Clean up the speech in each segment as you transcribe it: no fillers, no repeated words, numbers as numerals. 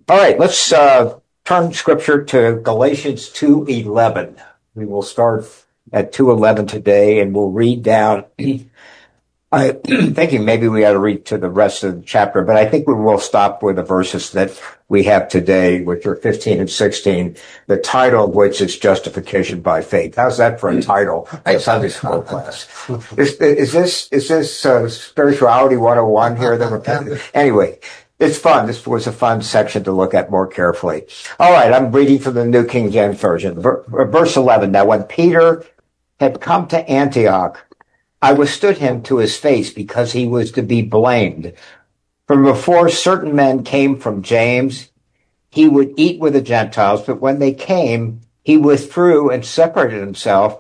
All right, let's turn scripture to Galatians 2:11. We will start at 2:11 today, and we'll read down. I'm thinking maybe we ought to read to the rest of the chapter, but I think we will stop with the verses that we have today, which are 15 and 16, the title of which is Justification by Faith. How's that for a title? A Sunday school class. Is this Spirituality 101 here? Anyway, it's fun. This was a fun section to look at more carefully. All right, I'm reading from the New King James Version. Verse 11. Now, when Peter had come to Antioch, I withstood him to his face because he was to be blamed. For before certain men came from James, he would eat with the Gentiles, but when they came, he withdrew and separated himself,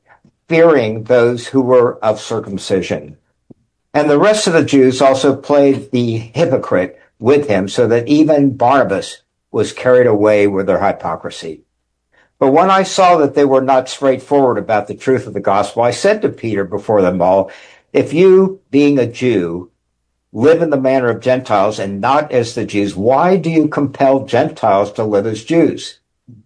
fearing those who were of circumcision. And the rest of the Jews also played the hypocrite with him, so that even Barnabas was carried away with their hypocrisy. But when I saw that they were not straightforward about the truth of the gospel, I said to Peter before them all, if you, being a Jew, live in the manner of Gentiles and not as the Jews, why do you compel Gentiles to live as Jews?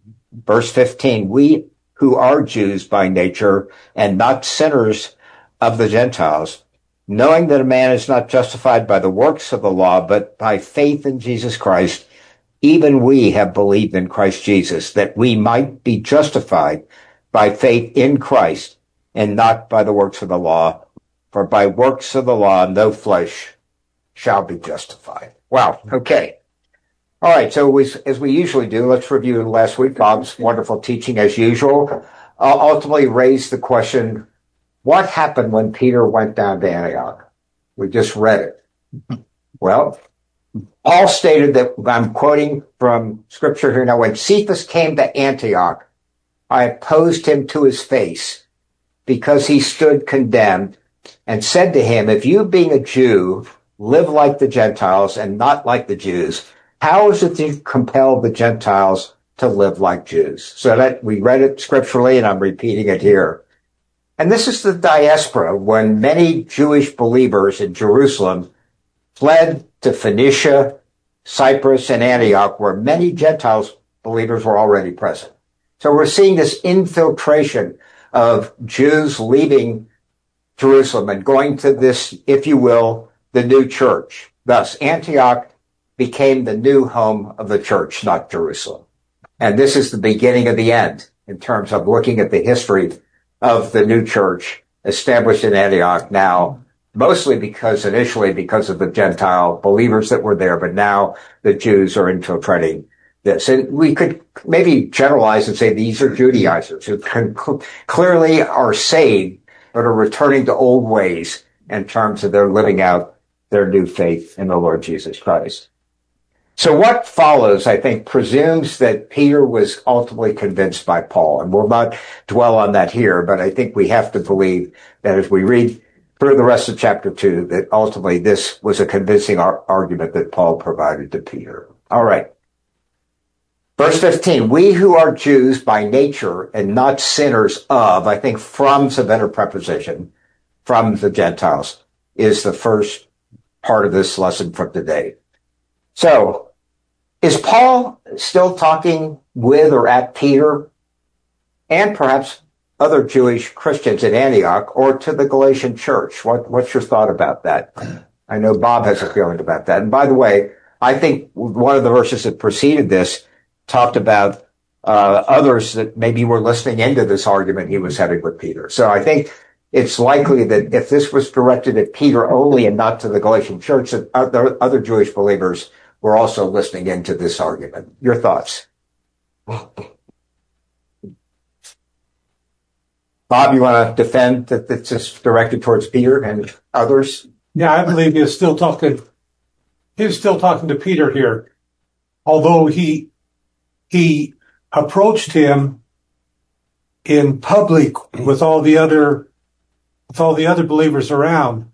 Verse 15, we who are Jews by nature and not sinners of the Gentiles, knowing that a man is not justified by the works of the law, but by faith in Jesus Christ, even we have believed in Christ Jesus, that we might be justified by faith in Christ and not by the works of the law. For by works of the law, no flesh shall be justified. Wow. Okay. All right. So as we usually do, let's review last week. Bob's wonderful teaching as usual. Ultimately raised the question, what happened when Peter went down to Antioch? We just read it. Well, Paul stated that, I'm quoting from scripture here now, when Cephas came to Antioch, I opposed him to his face because he stood condemned and said to him, if you being a Jew live like the Gentiles and not like the Jews, how is it that you compel the Gentiles to live like Jews? So that we read it scripturally and I'm repeating it here. And this is the diaspora when many Jewish believers in Jerusalem fled to Phoenicia, Cyprus, and Antioch, where many Gentiles believers were already present. So we're seeing this infiltration of Jews leaving Jerusalem and going to this, if you will, the new church. Thus, Antioch became the new home of the church, not Jerusalem. And this is the beginning of the end in terms of looking at the history of the new church established in Antioch now, mostly initially because of the Gentile believers that were there, but now the Jews are infiltrating this. And we could maybe generalize and say these are Judaizers who clearly are saved, but are returning to old ways in terms of their living out their new faith in the Lord Jesus Christ. So what follows, I think, presumes that Peter was ultimately convinced by Paul, and we'll not dwell on that here, but I think we have to believe that as we read through the rest of chapter 2, that ultimately this was a convincing argument that Paul provided to Peter. All right. Verse 15, we who are Jews by nature and not sinners of, I think from's a better preposition, from the Gentiles, is the first part of this lesson for today. So, is Paul still talking with or at Peter and perhaps other Jewish Christians in Antioch or to the Galatian church? What's your thought about that? I know Bob has a feeling about that. And by the way, I think one of the verses that preceded this talked about others that maybe were listening into this argument he was having with Peter. So I think it's likely that if this was directed at Peter only and not to the Galatian church, that other Jewish believers were also listening into this argument. Your thoughts? Bob, you want to defend that it's just directed towards Peter and others? Yeah, I believe he was still talking to Peter here. Although he approached him in public with all the other believers around.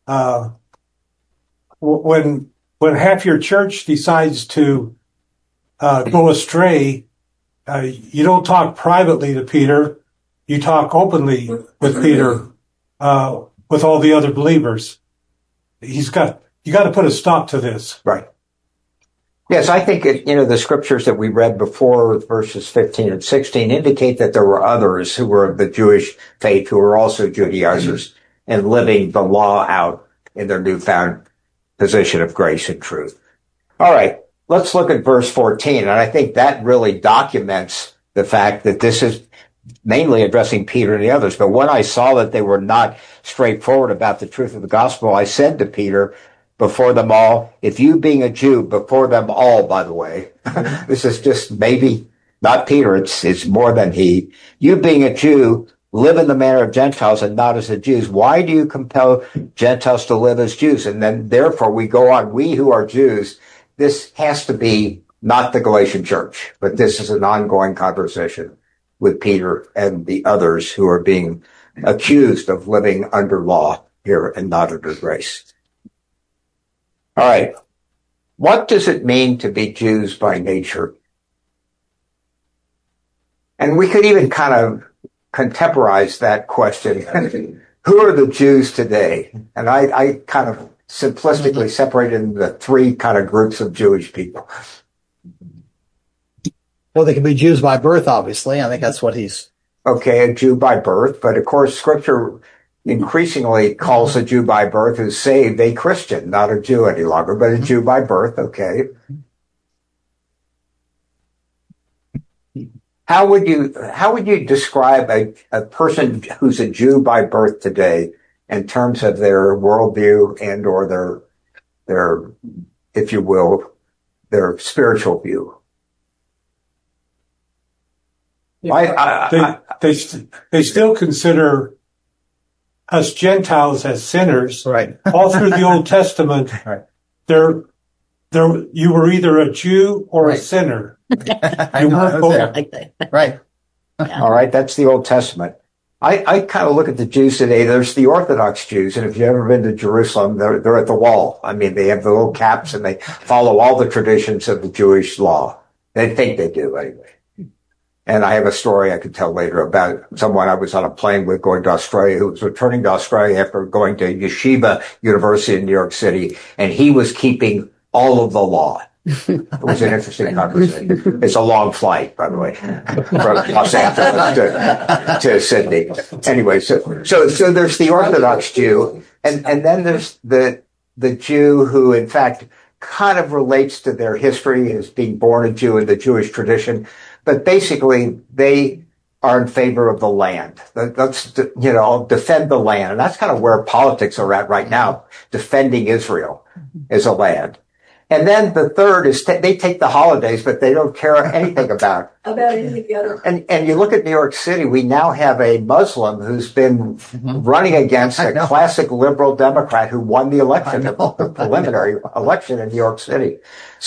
When half your church decides to go astray, you don't talk privately to Peter. You talk openly with Peter, with all the other believers. You got to put a stop to this. Right. Yes, I think the scriptures that we read before, verses 15 and 16, indicate that there were others who were of the Jewish faith who were also Judaizers and living the law out in their newfound position of grace and truth. All right, let's look at verse 14, and I think that really documents the fact that this is mainly addressing Peter and the others. But when I saw that they were not straightforward about the truth of the gospel, I said to Peter, before them all, if you being a Jew, before them all, by the way, this is just maybe not Peter, it's more than he. You being a Jew, live in the manner of Gentiles and not as the Jews. Why do you compel Gentiles to live as Jews? And then therefore we go on, we who are Jews, this has to be not the Galatian church, but this is an ongoing conversation with Peter and the others who are being accused of living under law here and not under grace. All right. What does it mean to be Jews by nature? And we could even kind of contemporize that question. Who are the Jews today? And I kind of simplistically separated into three kind of groups of Jewish people. Well, they can be Jews by birth, obviously. I think that's what he's... Okay, a Jew by birth. But of course, Scripture increasingly calls a Jew by birth who's saved a Christian, not a Jew any longer, but a Jew by birth. Okay. How would you describe a person who's a Jew by birth today in terms of their worldview and or their, if you will, their spiritual view? They still consider us Gentiles as sinners. Right. All through the Old Testament, right. You were either a Jew or a sinner. You weren't both. Right. All right, that's the Old Testament. I kind of look at the Jews today. There's the Orthodox Jews, and if you've ever been to Jerusalem, they're at the wall. I mean, they have the little caps, and they follow all the traditions of the Jewish law. They think they do, anyway. And I have a story I could tell later about someone I was on a plane with going to Australia who was returning to Australia after going to Yeshiva University in New York City, and he was keeping all of the law. It was an interesting conversation. It's a long flight, by the way, from Los Angeles to Sydney. Anyway, so there's the Orthodox Jew, and then there's the Jew who, in fact, kind of relates to their history as being born a Jew in the Jewish tradition. But basically, they are in favor of the land. Let's, defend the land. And that's kind of where politics are at right now, defending Israel as a land. And then the third is they take the holidays, but they don't care anything about any of the other. And you look at New York City, we now have a Muslim who's been running against a classic liberal Democrat who won the election, the preliminary election in New York City.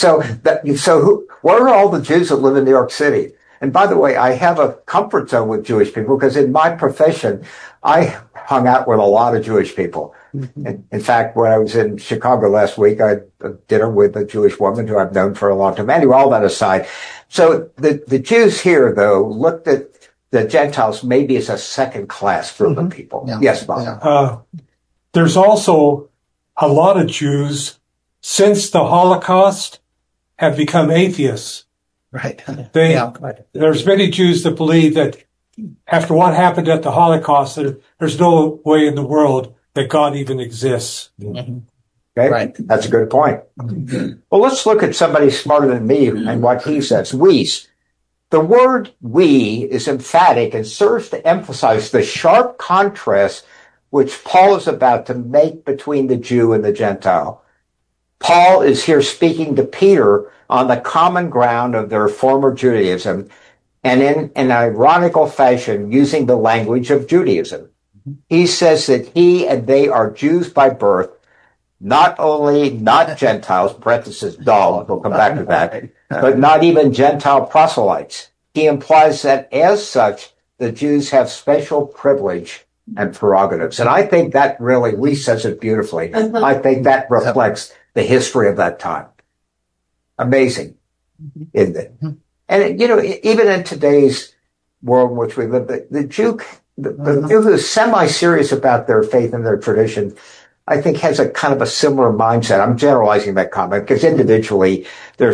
What are all the Jews that live in New York City? And by the way, I have a comfort zone with Jewish people because in my profession, I hung out with a lot of Jewish people. Mm-hmm. In fact, when I was in Chicago last week, I had a dinner with a Jewish woman who I've known for a long time. Anyway, all that aside. So the Jews here, though, looked at the Gentiles maybe as a second-class group of people. Yeah. Yes, Bob. Yeah. There's also a lot of Jews, since the Holocaust, have become atheists. Right. There's many Jews that believe that after what happened at the Holocaust, there's no way in the world that God even exists. Mm-hmm. Okay, right. That's a good point. Mm-hmm. Well, let's look at somebody smarter than me and what he says. We. The word we is emphatic and serves to emphasize the sharp contrast which Paul is about to make between the Jew and the Gentile. Paul is here speaking to Peter on the common ground of their former Judaism and in an ironical fashion using the language of Judaism. He says that he and they are Jews by birth, not Gentiles, parenthesis, dog, we'll come back to that, but not even Gentile proselytes. He implies that as such, the Jews have special privilege and prerogatives. And I think that really, Lee says it beautifully. I think that reflects the history of that time. Amazing, isn't it? And, even in today's world in which we live, the Jew who's semi-serious about their faith and their tradition, I think has a kind of a similar mindset. I'm generalizing that comment because individually there's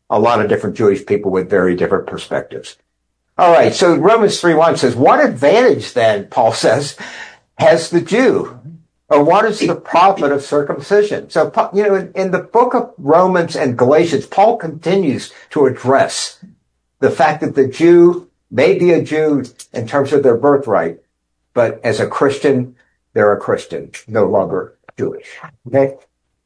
a lot of different Jewish people with very different perspectives. All right, so Romans 3:1 says, what advantage then, Paul says, has the Jew? Or what is the profit of circumcision? So, in the book of Romans and Galatians, Paul continues to address the fact that the Jew may be a Jew in terms of their birthright, but as a Christian, they're a Christian, no longer Jewish. Okay?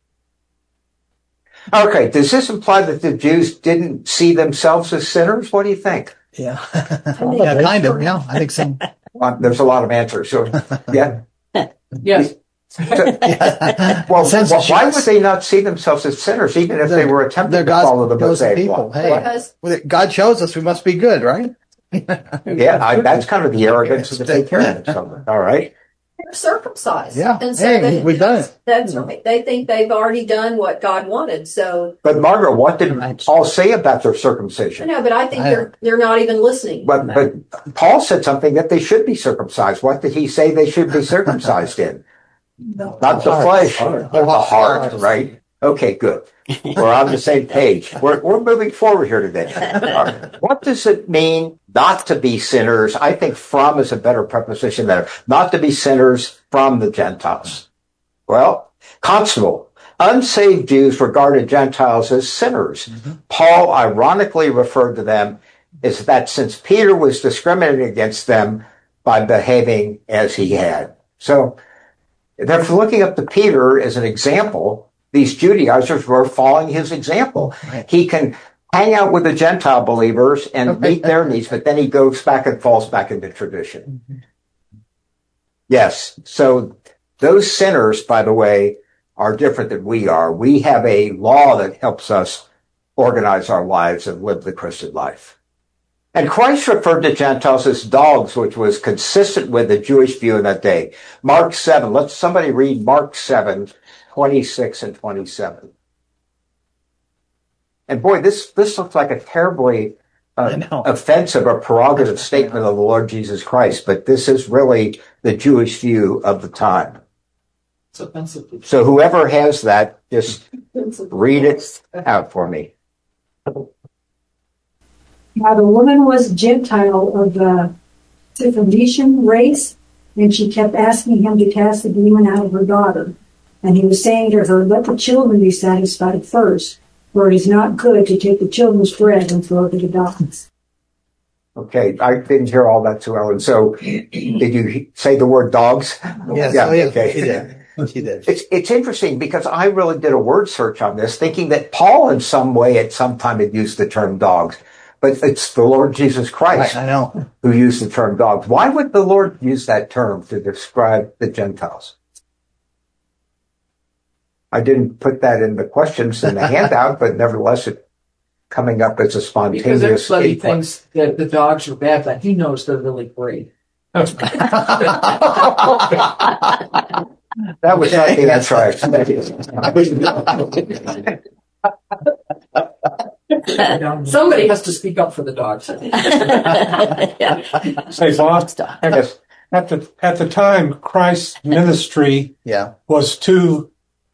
Okay, does this imply that the Jews didn't see themselves as sinners? What do you think? Yeah. Yeah, kind of. Yeah, I think so. There's a lot of answers. So, yeah. Yes. Well, why would they not see themselves as sinners, even if they were attempting to follow the Mosaic law? Hey, God chose us; we must be good, right? Yeah, that's kind of the arrogance of the Faitharians. All right. They're circumcised. Yeah. And so We've done it. That's right. They think they've already done what God wanted. So. But Margaret, what did Paul say about their circumcision? No, but I think they're not even listening. But Paul said something that they should be circumcised. What did he say they should be circumcised in? Not the flesh, but the heart, right? Okay, good. We're on the same page. We're moving forward here today. What does it mean not to be sinners? I think from is a better preposition than not to be sinners from the Gentiles. Well, Constable, unsaved Jews regarded Gentiles as sinners. Mm-hmm. Paul ironically referred to them as that since Peter was discriminating against them by behaving as he had. So, they're looking up to Peter as an example. These Judaizers were following his example. Right. He can hang out with the Gentile believers and meet their needs, but then he goes back and falls back into tradition. Mm-hmm. Yes. So those sinners, by the way, are different than we are. We have a law that helps us organize our lives and live the Christian life. And Christ referred to Gentiles as dogs, which was consistent with the Jewish view in that day. Mark 7. Let somebody read Mark 7, 26 and 27. And boy, this looks like a terribly offensive or prerogative statement of the Lord Jesus Christ, but this is really the Jewish view of the time. It's offensive. So whoever has that, just read it out for me. Now the woman was Gentile of the Phoenician race, and she kept asking him to cast the demon out of her daughter. And he was saying to her, let the children be satisfied first, for it is not good to take the children's bread and throw it to the dogs. Okay, I didn't hear all that too well. And so, did you say the word dogs? Yes, yeah, okay. He did. It's interesting because I really did a word search on this, thinking that Paul in some way at some time had used the term dogs. But it's the Lord Jesus Christ who used the term dogs. Why would the Lord use that term to describe the Gentiles? I didn't put that in the questions in the handout, but nevertheless, it coming up as a spontaneous. Because everybody thinks that the dogs are bad, but he knows they're really great. That was not the answer I expected. Somebody has to speak up for the dogs. Say, Bob, at the time, Christ's ministry was to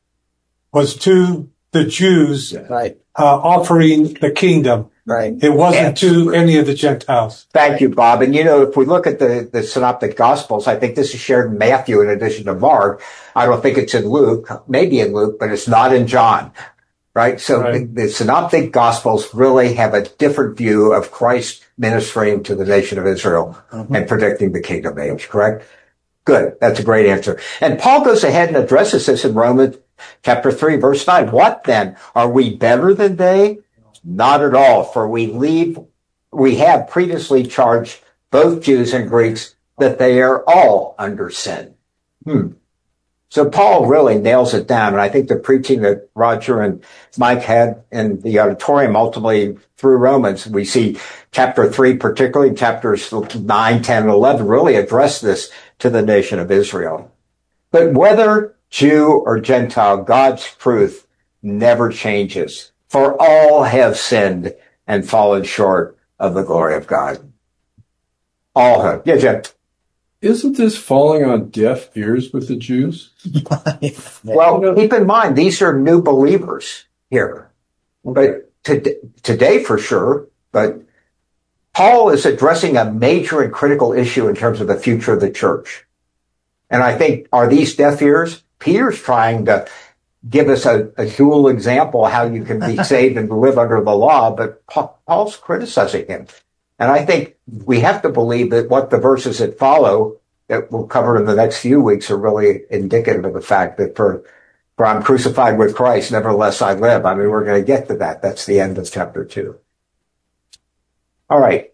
the Jews offering the kingdom. Right. It wasn't to any of the Gentiles. Thank you, Bob. And if we look at the Synoptic Gospels, I think this is shared in Matthew in addition to Mark. I don't think it's in Luke, maybe in Luke, but it's not in John. Right? So the Synoptic Gospels really have a different view of Christ ministering to the nation of Israel and predicting the kingdom age, correct? Good. That's a great answer. And Paul goes ahead and addresses this in Romans chapter 3, verse 9. What then? Are we better than they? Not at all. For we have previously charged both Jews and Greeks that they are all under sin. So Paul really nails it down, and I think the preaching that Roger and Mike had in the auditorium ultimately through Romans, we see chapter 3, particularly chapters 9, 10, and 11, really address this to the nation of Israel. But whether Jew or Gentile, God's truth never changes, for all have sinned and fallen short of the glory of God. All have. Yeah, Jeff. Isn't this falling on deaf ears with the Jews? Well, keep in mind, these are new believers here. But today for sure, but Paul is addressing a major and critical issue in terms of the future of the church. And I think, are these deaf ears? Peter's trying to give us a dual example how you can be saved and live under the law, but Paul's criticizing him. And I think we have to believe that what the verses that follow that we'll cover in the next few weeks are really indicative of the fact that for I'm crucified with Christ, nevertheless I live. I mean, we're going to get to that. That's the end of chapter 2. All right.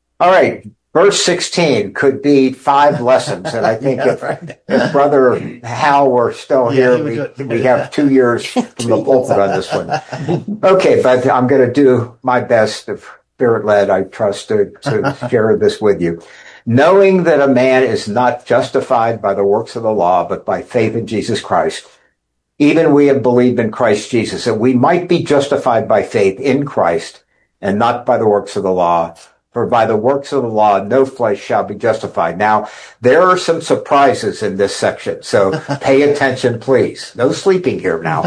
Verse 16 could be 5 lessons. And I think if Brother Hal were still here, we have 2 years from the pulpit on this one. Okay, but I'm going to do my best, if Spirit-led, I trust, to share this with you. Knowing that a man is not justified by the works of the law, but by faith in Jesus Christ. Even we have believed in Christ Jesus, that we might be justified by faith in Christ and not by the works of the law. For by the works of the law, no flesh shall be justified. Now, there are some surprises in this section, so pay attention, please. No sleeping here now.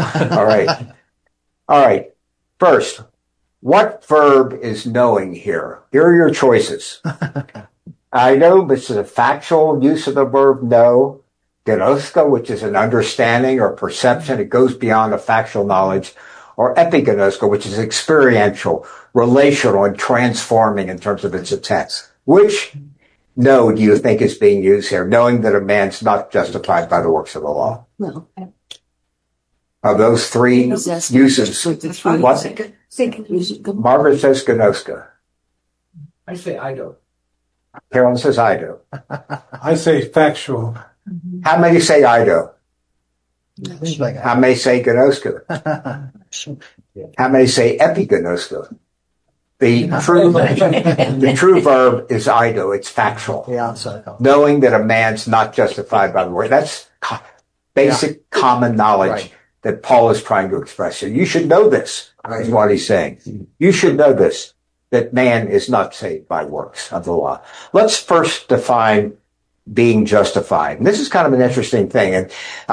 All right. First, what verb is knowing here? Here are your choices. I know this is a factual use of the verb know. Gnosko, which is an understanding or perception. It goes beyond a factual knowledge. Or epignosko, which is experiential, relational, and transforming in terms of its intent. Which know do you think is being used here, knowing that a man's not justified by the works of the law? Well, of those 3 uses, what? Margaret says gnoska. I say I don't. Carolyn says I do. I say factual. How many say I do? How many say gnoska? How many say epignoska? The true verb is ido. It's factual. Yeah, so knowing that a man's not justified by the word. That's basic common knowledge that Paul is trying to express here. You should know this, is what he's saying. You should know this, that man is not saved by works of the law. Let's first define being justified. And this is kind of an interesting thing. And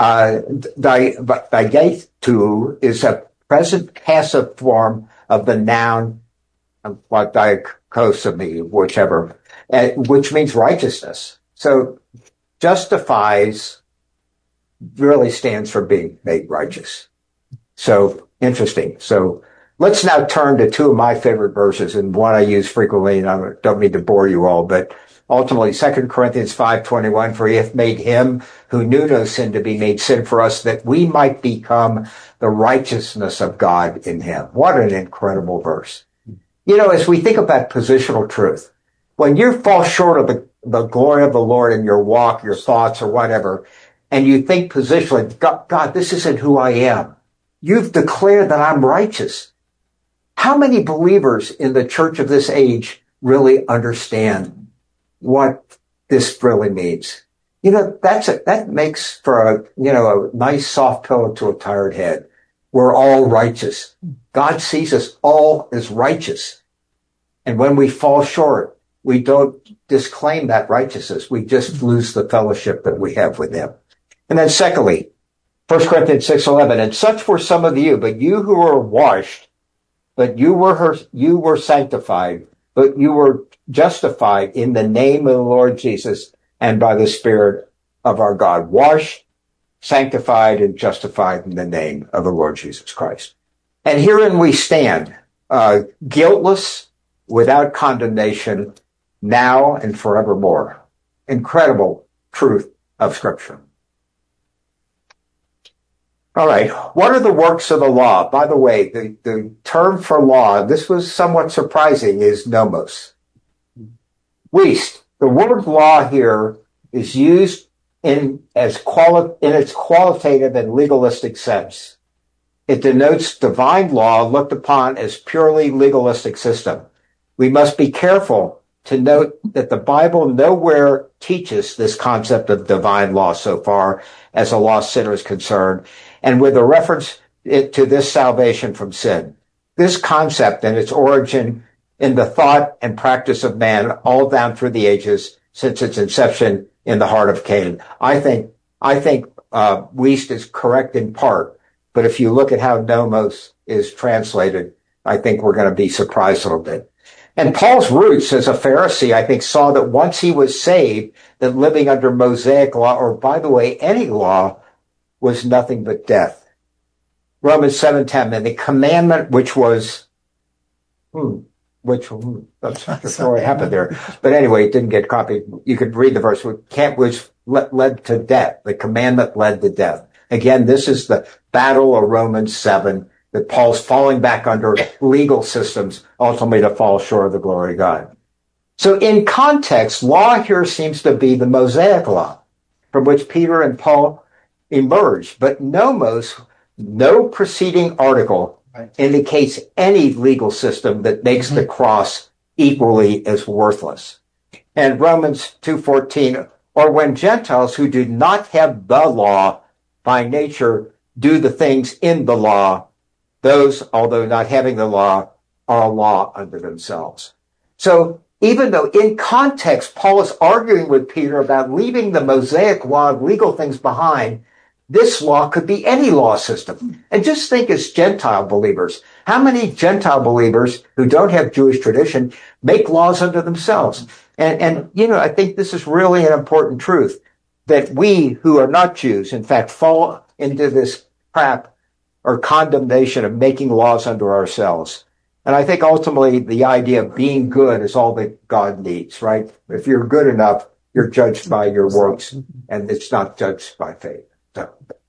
digetu is a present passive form of the noun, like diakosami, whichever, which means righteousness. So justifies really stands for being made righteous. So interesting. So let's now turn to 2 of my favorite verses, and one I use frequently, and I don't mean to bore you all, but ultimately, 2 Corinthians 5:21, for he hath made him who knew no sin to be made sin for us, that we might become the righteousness of God in him. What an incredible verse. You know, as we think about positional truth, when you fall short of the glory of the Lord in your walk, your thoughts, or whatever, and you think positionally, God, this isn't who I am. You've declared that I'm righteous. How many believers in the church of this age really understand what this really means? You know, that makes for a nice soft pillow to a tired head. We're all righteous. God sees us all as righteous. And when we fall short, we don't disclaim that righteousness. We just lose the fellowship that we have with him. And then secondly, 1 Corinthians 6:11, and such were some of you, but you who were washed, but you were sanctified, but you were justified in the name of the Lord Jesus and by the Spirit of our God. Washed, sanctified, and justified in the name of the Lord Jesus Christ. And herein we stand, guiltless, without condemnation, now and forevermore. Incredible truth of Scripture. All right. What are the works of the law? By the way, the term for law, this was somewhat surprising, is nomos. Weist. The word law here is used in its qualitative and legalistic sense. It denotes divine law looked upon as purely legalistic system. We must be careful to note that the Bible nowhere teaches this concept of divine law so far as a lost sinner is concerned, and with a reference to this salvation from sin. This concept and its origin in the thought and practice of man all down through the ages since its inception in the heart of Cain. I think Weist is correct in part, but if you look at how nomos is translated, I think we're going to be surprised a little bit. And Paul's roots as a Pharisee, I think, saw that once he was saved, that living under Mosaic law, or by the way, any law, was nothing but death. Romans 7:10, and the commandment which was, that's not sure what happened there. But anyway, it didn't get copied. You could read the verse, which led to death. The commandment led to death. Again, this is the battle of Romans 7, that Paul's falling back under legal systems, ultimately to fall short of the glory of God. So in context, law here seems to be the Mosaic law, from which Peter and Paul emerged. But no preceding article indicates any legal system that makes the cross equally as worthless. And Romans 2:14, or when Gentiles who do not have the law by nature do the things in the law, those, although not having the law, are a law unto themselves. So even though in context, Paul is arguing with Peter about leaving the Mosaic law of legal things behind, this law could be any law system. And just think as Gentile believers, how many Gentile believers who don't have Jewish tradition make laws unto themselves? And I think this is really an important truth, that we who are not Jews, in fact, fall into this trap or condemnation of making laws unto ourselves. And I think ultimately the idea of being good is all that God needs, right? If you're good enough, you're judged by your works, and it's not judged by faith. So.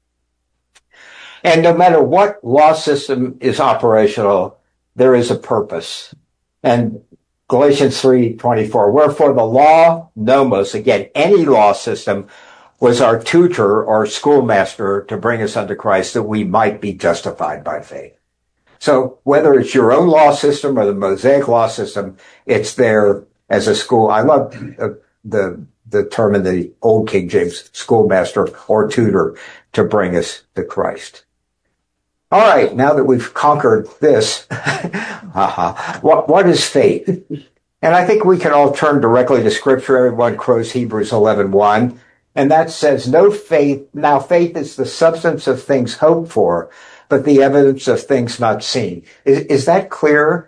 And no matter what law system is operational, there is a purpose. And Galatians 3:24, wherefore the law, nomos, again, any law system, was our tutor or schoolmaster to bring us unto Christ, that we might be justified by faith. So whether it's your own law system or the Mosaic law system, it's there as a school. I love the term in the old King James, schoolmaster or tutor, to bring us to Christ. All right, now that we've conquered this, what is faith? And I think we can all turn directly to Scripture. Everyone quotes Hebrews 11:1. And that says, now faith is the substance of things hoped for, but the evidence of things not seen. Is that clear?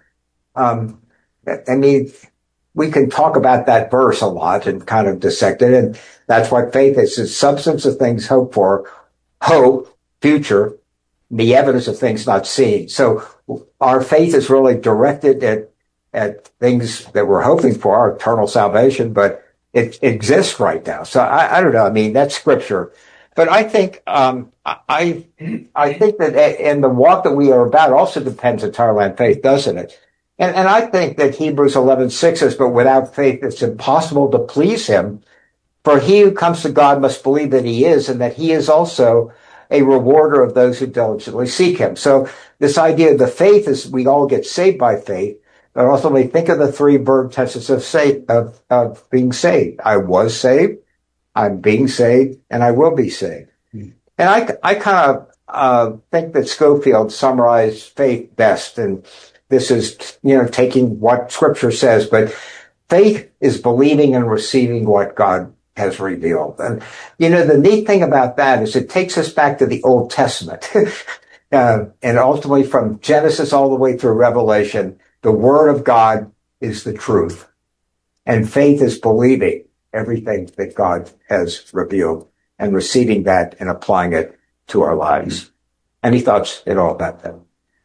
We can talk about that verse a lot and kind of dissect it. And that's what faith is. It's substance of things hoped for, hope, future, the evidence of things not seen. So our faith is really directed at things that we're hoping for, our eternal salvation, but it exists right now. So I don't know. That's Scripture. But I think, I think that in the walk that we are about also depends entirely on faith, doesn't it? And I think that Hebrews 11:6 says, but without faith, it's impossible to please him. For he who comes to God must believe that he is, and that he is also a rewarder of those who diligently seek him. So this idea of the faith is we all get saved by faith. But ultimately, think of the three verb tenses of being saved. I was saved, I'm being saved, and I will be saved. And I kind of think that Scofield summarized faith best. And this is, taking what Scripture says. But faith is believing and receiving what God has revealed. And, the neat thing about that is it takes us back to the Old Testament. And ultimately from Genesis all the way through Revelation, the Word of God is the truth. And faith is believing everything that God has revealed and receiving that and applying it to our lives. Any thoughts at all about that?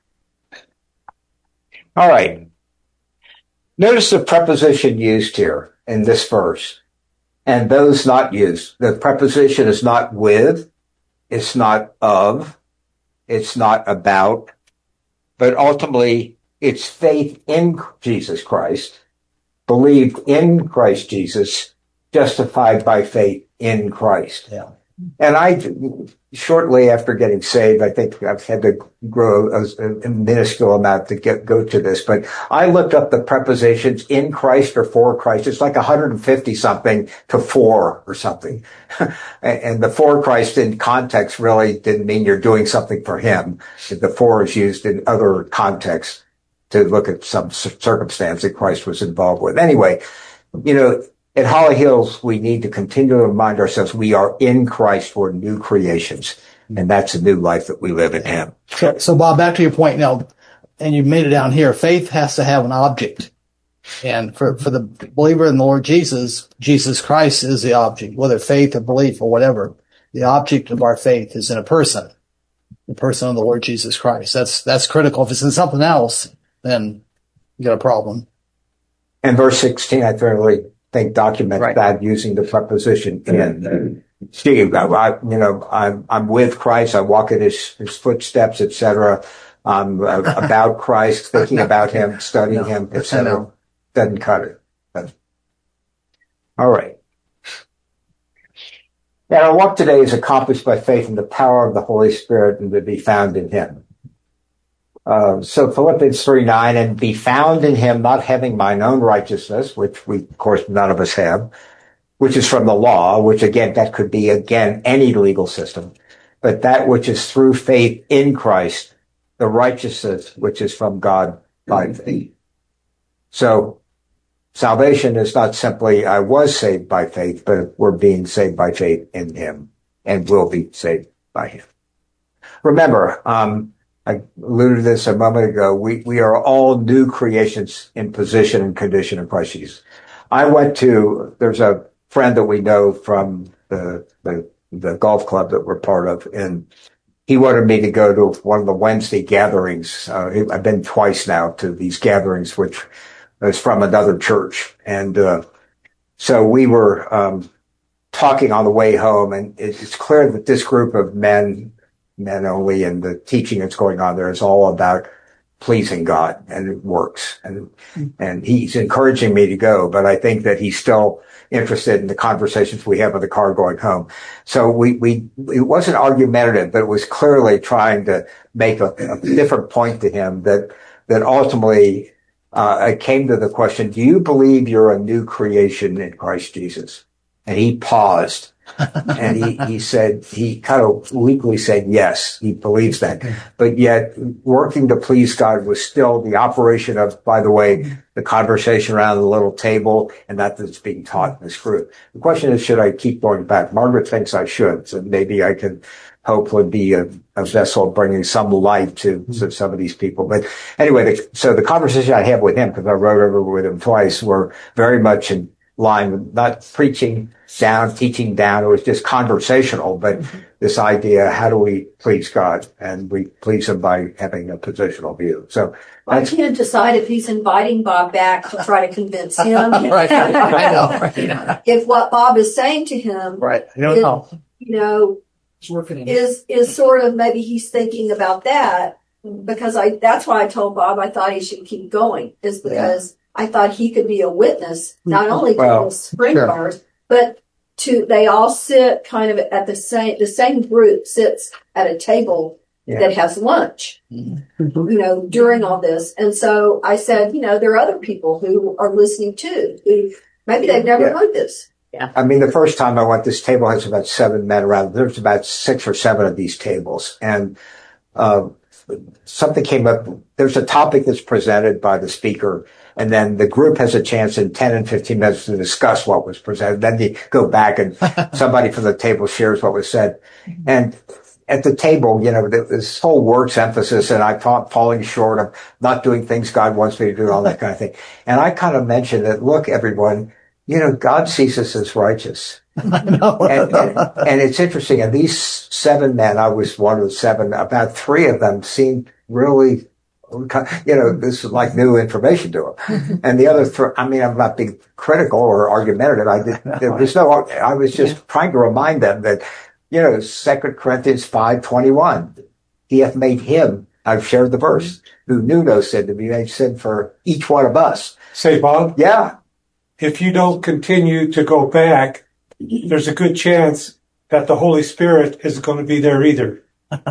All right. Notice the preposition used here in this verse and those not used. The preposition is not with, it's not of, it's not about, but ultimately it's faith in Jesus Christ, believed in Christ Jesus, justified by faith in Christ. Yeah. And I, shortly after getting saved, I think I've had to grow a minuscule amount to go to this, but I looked up the prepositions in Christ or for Christ. It's like 150 something to for or something. And the for Christ in context really didn't mean you're doing something for him. The for is used in other contexts to look at some circumstance that Christ was involved with. Anyway, at Holly Hills, we need to continue to remind ourselves we are in Christ. We're new creations. And that's a new life that we live in him. So Bob, back to your point. and you made it down here, faith has to have an object. And for the believer in the Lord Jesus, Jesus Christ is the object, whether faith or belief or whatever. The object of our faith is in a person, the person of the Lord Jesus Christ. That's critical. If it's in something else, then you got a problem. And verse 16, I thoroughly think documents Right. that using the preposition in. Steve, I'm with Christ. I walk in his footsteps, etc. I'm about Christ, thinking about him, studying him, etc. Doesn't cut it. All right. And our walk today is accomplished by faith in the power of the Holy Spirit and to be found in him. So Philippians 3:9, and be found in him, not having mine own righteousness, which we, of course, none of us have, which is from the law, which again, that could be again any legal system, but that which is through faith in Christ, the righteousness which is from God by faith. So salvation is not simply I was saved by faith, but we're being saved by faith in him and will be saved by him. Remember, I alluded to this a moment ago. We are all new creations in position and condition in Christ Jesus. There's a friend that we know from the golf club that we're part of, and he wanted me to go to one of the Wednesday gatherings. I've been twice now to these gatherings, which is from another church. And, so we were, talking on the way home, and it's clear that this group of men only, and the teaching that's going on there is all about pleasing God, and it works. And he's encouraging me to go, but I think that he's still interested in the conversations we have in the car going home. So it wasn't argumentative, but it was clearly trying to make a different point to him that ultimately, I came to the question, do you believe you're a new creation in Christ Jesus? And he paused. And he said, he kind of weakly said, yes, he believes that. But yet working to please God was still the operation of, by the way, the conversation around the little table, and that's being taught in this group. The question is, should I keep going back? Margaret thinks I should, so maybe I can hopefully be a vessel bringing some light to some of these people. But anyway, so the conversation I had with him, because I rode over with him twice, were very much in line with not preaching down, teaching down. It was just conversational, but this idea, how do we please God? And we please him by having a positional view. So I can't decide if he's inviting Bob back to try to convince him. Right. I know. Right. If what Bob is saying to him, Right. I don't know. It's working. Is sort of maybe he's thinking about that, because that's why I told Bob I thought he should keep going, is because I thought he could be a witness, not only to the spring cars, but they all sit kind of at the same group sits at a table that has lunch, during all this. And so I said, there are other people who are listening too, who maybe they've never heard this. Yeah. I mean, the first time I went, this table has about 7 men around. There's about 6 or 7 of these tables. And, something came up. There's a topic that's presented by the speaker, and then the group has a chance in 10 and 15 minutes to discuss what was presented. Then you go back and somebody from the table shares what was said. And at the table, this whole works emphasis, and I'm falling short of not doing things God wants me to do, all that kind of thing. And I kind of mentioned that, look, everyone, God sees us as righteous. I know. And it's interesting. And these 7 men, I was one of the 7, about 3 of them seemed really, this is like new information to them. And the other 3, I'm not being critical or argumentative. I was just trying to remind them that, 2 Corinthians 5:21, he hath made him, I've shared the verse, who knew no sin to be made sin for each one of us. Say, Bob? Yeah. If you don't continue to go back, there's a good chance that the Holy Spirit isn't going to be there either.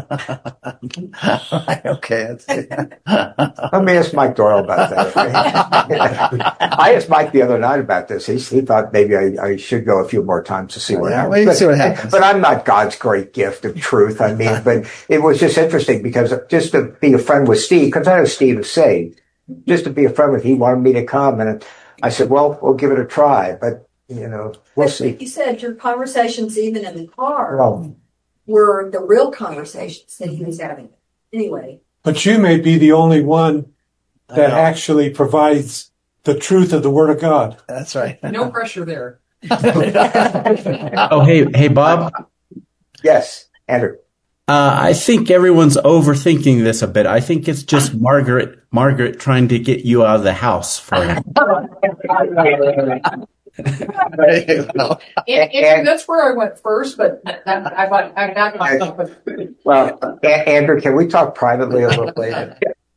Okay. Let me ask Mike Doyle about that. I asked Mike the other night about this. He thought maybe I should go a few more times to see what happens. Well, see what happens. But I'm not God's great gift of truth. But it was just interesting because just to be a friend with Steve, because I know Steve is saved, just to be a friend with him, he wanted me to come. And I said, well, we'll give it a try. But, we'll see. You said your conversations, even in the car, were the real conversations that he was having. Anyway. But you may be the only one that actually provides the truth of the Word of God. That's right. No pressure there. Oh, hey, Bob. Yes, Andrew. I think everyone's overthinking this a bit. I think it's just Margaret trying to get you out of the house for him. That's where I went first, but Well, Andrew, can we talk privately a little later?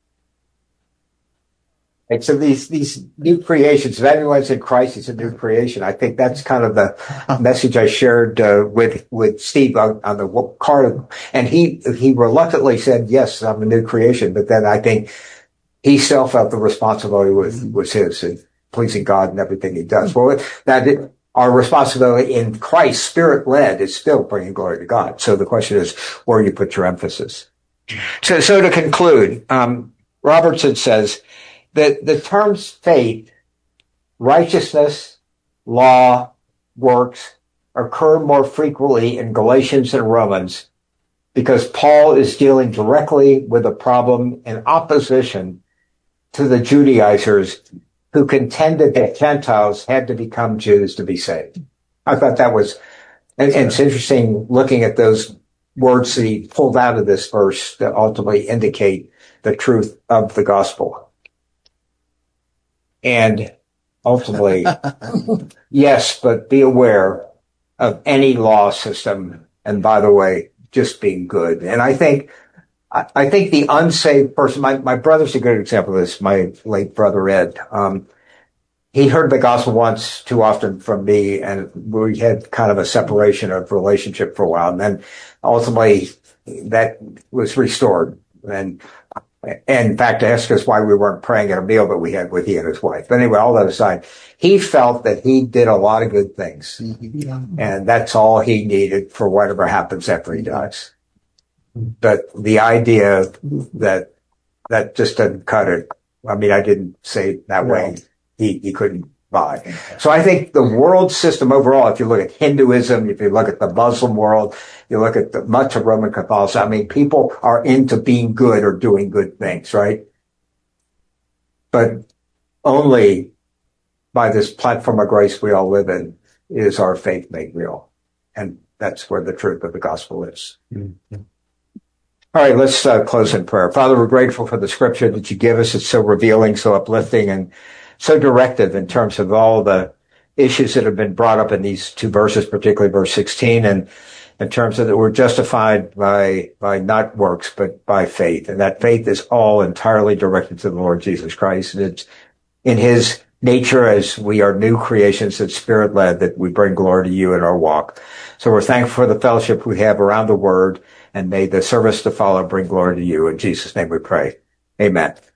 And so these new creations, if anyone's in Christ, it's a new creation. I think that's kind of the message I shared with Steve on the card, and he reluctantly said, "Yes, I'm a new creation," but then I think he still felt the responsibility was his in pleasing God and everything he does. Well, our responsibility in Christ, Spirit-led, is still bringing glory to God. So the question is, where you put your emphasis. So to conclude, Robertson says that the terms faith, righteousness, law, works occur more frequently in Galatians and Romans because Paul is dealing directly with a problem in opposition to the Judaizers who contended that Gentiles had to become Jews to be saved. I thought that was, and it's interesting looking at those words that he pulled out of this verse that ultimately indicate the truth of the gospel. And ultimately, yes, but be aware of any law system. And by the way, just being good. And I think the unsaved person, my brother's a good example of this, my late brother Ed. He heard the gospel once too often from me, and we had kind of a separation of relationship for a while. And then ultimately that was restored. And in fact, asked us why we weren't praying at a meal that we had with he and his wife. But anyway, all that aside, he felt that he did a lot of good things. And that's all he needed for whatever happens after he dies. But the idea that just doesn't cut it. I mean, I didn't say it that way. He couldn't buy. So I think the world system overall, if you look at Hinduism, if you look at the Muslim world, you look at much of Roman Catholicism, I mean, people are into being good or doing good things, right? But only by this platform of grace we all live in is our faith made real. And that's where the truth of the gospel is. Mm-hmm. All right, let's close in prayer. Father, we're grateful for the scripture that you give us. It's so revealing, so uplifting, and so directive in terms of all the issues that have been brought up in these two verses, particularly verse 16, and in terms of that we're justified by not works, but by faith. And that faith is all entirely directed to the Lord Jesus Christ. And it's in his nature as we are new creations and Spirit-led that we bring glory to you in our walk. So we're thankful for the fellowship we have around the word, and may the service to follow bring glory to you. In Jesus' name we pray. Amen.